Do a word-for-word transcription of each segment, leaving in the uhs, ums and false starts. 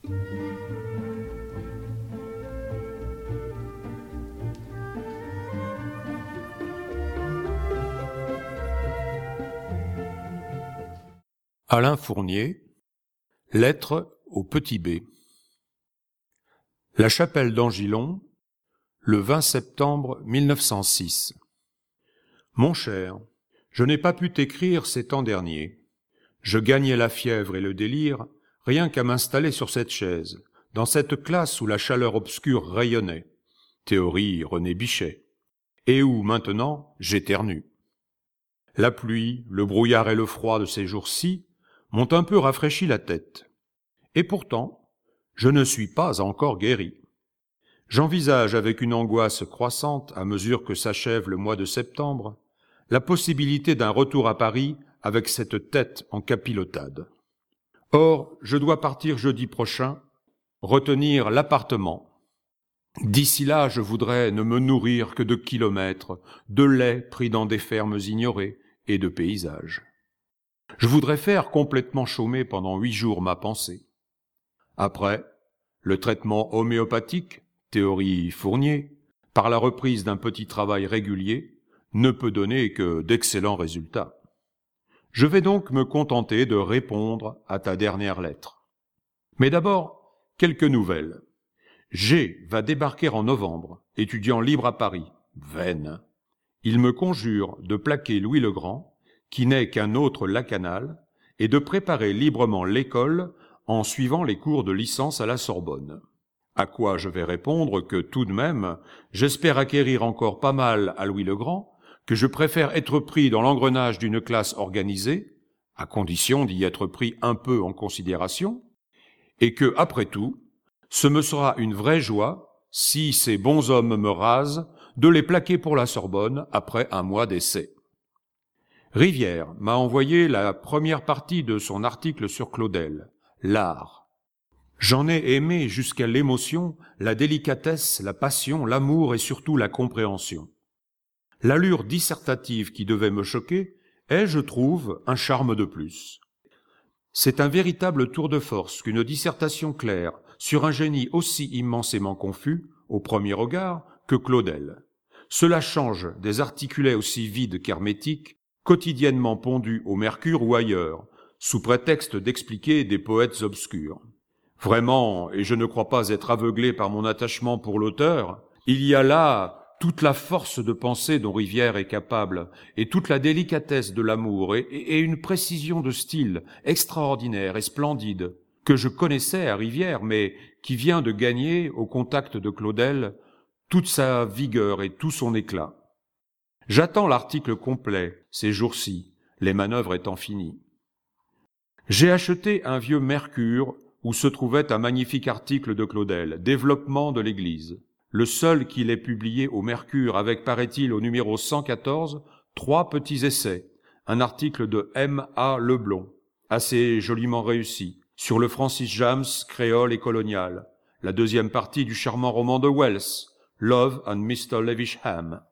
Alain Fournier, lettre au petit B. La chapelle d'Angilon, le vingt septembre mille neuf cent six. Mon cher, je n'ai pas pu t'écrire ces temps derniers. Je gagnais la fièvre et le délire, rien qu'à m'installer sur cette chaise, dans cette classe où la chaleur obscure rayonnait, théorie René Bichet, et où, maintenant, j'éternue. La pluie, le brouillard et le froid de ces jours-ci m'ont un peu rafraîchi la tête. Et pourtant, je ne suis pas encore guéri. J'envisage avec une angoisse croissante, à mesure que s'achève le mois de septembre, la possibilité d'un retour à Paris avec cette tête en capilotade. Or, je dois partir jeudi prochain, retenir l'appartement. D'ici là, je voudrais ne me nourrir que de kilomètres, de lait pris dans des fermes ignorées et de paysages. Je voudrais faire complètement chômer pendant huit jours ma pensée. Après, le traitement homéopathique, théorie Fournier, par la reprise d'un petit travail régulier, ne peut donner que d'excellents résultats. Je vais donc me contenter de répondre à ta dernière lettre. Mais d'abord, quelques nouvelles. G va débarquer en novembre, étudiant libre à Paris. Vaine. Il me conjure de plaquer Louis le Grand, qui n'est qu'un autre Lacanal, et de préparer librement l'école en suivant les cours de licence à la Sorbonne. À quoi je vais répondre que tout de même, j'espère acquérir encore pas mal à Louis le Grand, que je préfère être pris dans l'engrenage d'une classe organisée, à condition d'y être pris un peu en considération, et que, après tout, ce me sera une vraie joie, si ces bons hommes me rasent, de les plaquer pour la Sorbonne après un mois d'essai. Rivière m'a envoyé la première partie de son article sur Claudel, l'art. J'en ai aimé jusqu'à l'émotion, la délicatesse, la passion, l'amour et surtout la compréhension. L'allure dissertative qui devait me choquer est, je trouve, un charme de plus. C'est un véritable tour de force qu'une dissertation claire sur un génie aussi immensément confus, au premier regard, que Claudel. Cela change des articulets aussi vides qu'hermétiques, quotidiennement pondus au Mercure ou ailleurs, sous prétexte d'expliquer des poètes obscurs. Vraiment, et je ne crois pas être aveuglé par mon attachement pour l'auteur, il y a là toute la force de pensée dont Rivière est capable, et toute la délicatesse de l'amour, et, et une précision de style extraordinaire et splendide, que je connaissais à Rivière, mais qui vient de gagner, au contact de Claudel, toute sa vigueur et tout son éclat. J'attends l'article complet, ces jours-ci, les manœuvres étant finies. J'ai acheté un vieux Mercure où se trouvait un magnifique article de Claudel, « Développement de l'Église », le seul qu'il ait publié au Mercure avec, paraît-il, au numéro cent quatorze, trois petits essais, un article de M A Leblond, assez joliment réussi, sur le Francis James, créole et colonial, la deuxième partie du charmant roman de Wells, Love and Mister Levisham.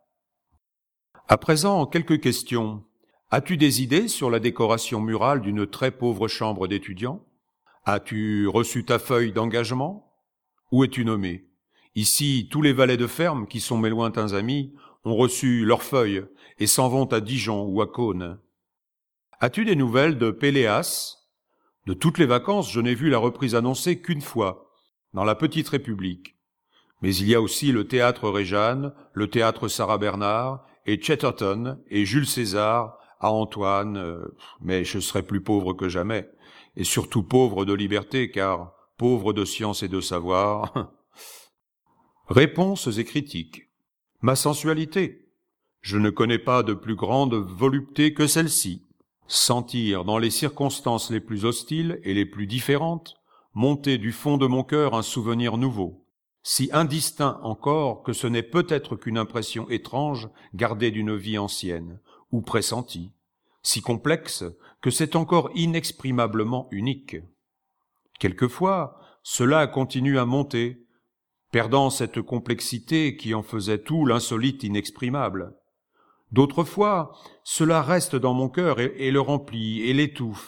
À présent, quelques questions. As-tu des idées sur la décoration murale d'une très pauvre chambre d'étudiants? As-tu reçu ta feuille d'engagement? Où es-tu nommé? Ici, tous les valets de ferme, qui sont mes lointains amis, ont reçu leurs feuilles et s'en vont à Dijon ou à Cône. As-tu des nouvelles de Péléas? De toutes les vacances, je n'ai vu la reprise annoncée qu'une fois, dans la Petite République. Mais il y a aussi le théâtre Réjane, le théâtre Sarah Bernard, et Chatterton et Jules César à Antoine, euh, mais je serai plus pauvre que jamais, et surtout pauvre de liberté, car pauvre de science et de savoir. Réponses et critiques. Ma sensualité. Je ne connais pas de plus grande volupté que celle-ci. Sentir dans les circonstances les plus hostiles et les plus différentes, monter du fond de mon cœur un souvenir nouveau, si indistinct encore que ce n'est peut-être qu'une impression étrange gardée d'une vie ancienne, ou pressentie, si complexe que c'est encore inexprimablement unique. Quelquefois, cela continue à monter, perdant cette complexité qui en faisait tout l'insolite inexprimable. D'autres fois, cela reste dans mon cœur et, et le remplit et l'étouffe,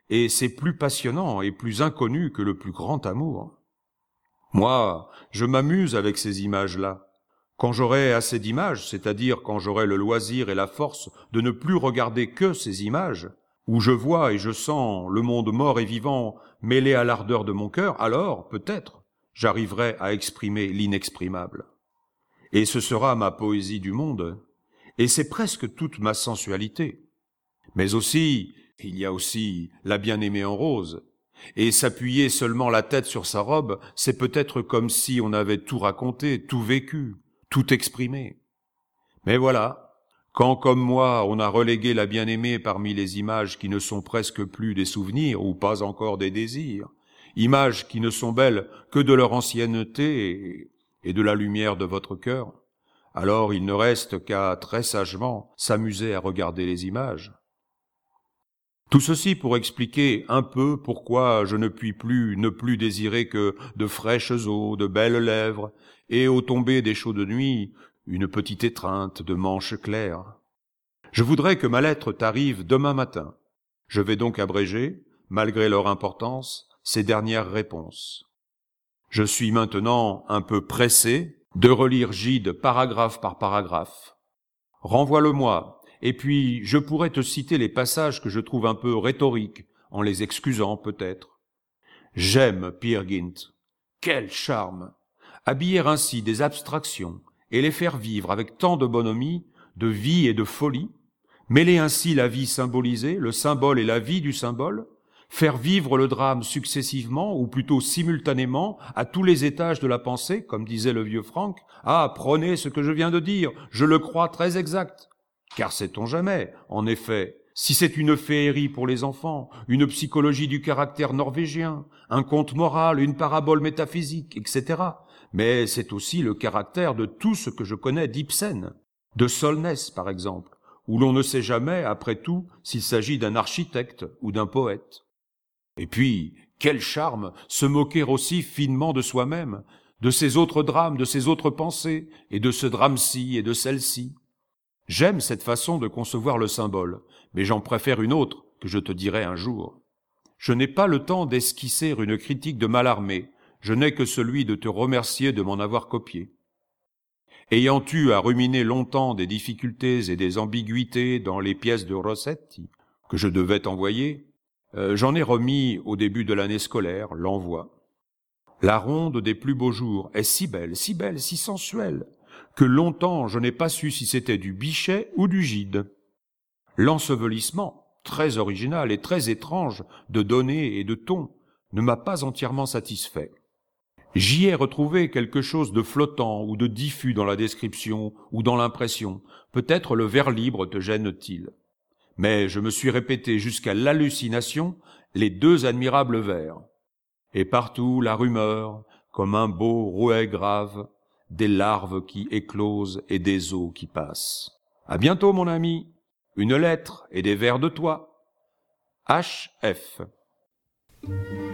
et c'est plus passionnant et plus inconnu que le plus grand amour. Moi, je m'amuse avec ces images-là. Quand j'aurai assez d'images, c'est-à-dire quand j'aurai le loisir et la force de ne plus regarder que ces images, où je vois et je sens le monde mort et vivant mêlé à l'ardeur de mon cœur, alors, peut-être, j'arriverai à exprimer l'inexprimable. Et ce sera ma poésie du monde, et c'est presque toute ma sensualité. Mais aussi, il y a aussi la bien-aimée en rose, et s'appuyer seulement la tête sur sa robe, c'est peut-être comme si on avait tout raconté, tout vécu, tout exprimé. Mais voilà, quand, comme moi, on a relégué la bien-aimée parmi les images qui ne sont presque plus des souvenirs ou pas encore des désirs, images qui ne sont belles que de leur ancienneté et de la lumière de votre cœur, alors il ne reste qu'à, très sagement, s'amuser à regarder les images. Tout ceci pour expliquer un peu pourquoi je ne puis plus ne plus désirer que de fraîches eaux, de belles lèvres, et au tomber des chaudes nuits, une petite étreinte de manches claires. Je voudrais que ma lettre t'arrive demain matin. Je vais donc abréger, malgré leur importance, ces dernières réponses. Je suis maintenant un peu pressé de relire Gide paragraphe par paragraphe. Renvoie-le-moi, et puis je pourrais te citer les passages que je trouve un peu rhétoriques, en les excusant peut-être. J'aime Peer Gynt. Quel charme! Habiller ainsi des abstractions et les faire vivre avec tant de bonhomie, de vie et de folie, mêler ainsi la vie symbolisée, le symbole et la vie du symbole, faire vivre le drame successivement, ou plutôt simultanément, à tous les étages de la pensée, comme disait le vieux Franck. Ah, prenez ce que je viens de dire, je le crois très exact. Car sait-on jamais, en effet, si c'est une féerie pour les enfants, une psychologie du caractère norvégien, un conte moral, une parabole métaphysique, et cetera. Mais c'est aussi le caractère de tout ce que je connais d'Ibsen, de Solness par exemple, où l'on ne sait jamais, après tout, s'il s'agit d'un architecte ou d'un poète. Et puis, quel charme se moquer aussi finement de soi-même, de ses autres drames, de ses autres pensées, et de ce drame-ci et de celle-ci. J'aime cette façon de concevoir le symbole, mais j'en préfère une autre que je te dirai un jour. Je n'ai pas le temps d'esquisser une critique de Mallarmé, je n'ai que celui de te remercier de m'en avoir copié. Ayant eu à ruminer longtemps des difficultés et des ambiguïtés dans les pièces de Rossetti que je devais t'envoyer, euh, j'en ai remis au début de l'année scolaire l'envoi. La ronde des plus beaux jours est si belle, si belle, si sensuelle, que longtemps je n'ai pas su si c'était du Bichet ou du Gide. L'ensevelissement, très original et très étrange de données et de ton, ne m'a pas entièrement satisfait. J'y ai retrouvé quelque chose de flottant ou de diffus dans la description ou dans l'impression. Peut-être le vers libre te gêne-t-il. Mais je me suis répété jusqu'à l'hallucination les deux admirables vers. Et partout la rumeur, comme un beau rouet grave, des larves qui éclosent et des eaux qui passent. À bientôt, mon ami. Une lettre et des vers de toi. H F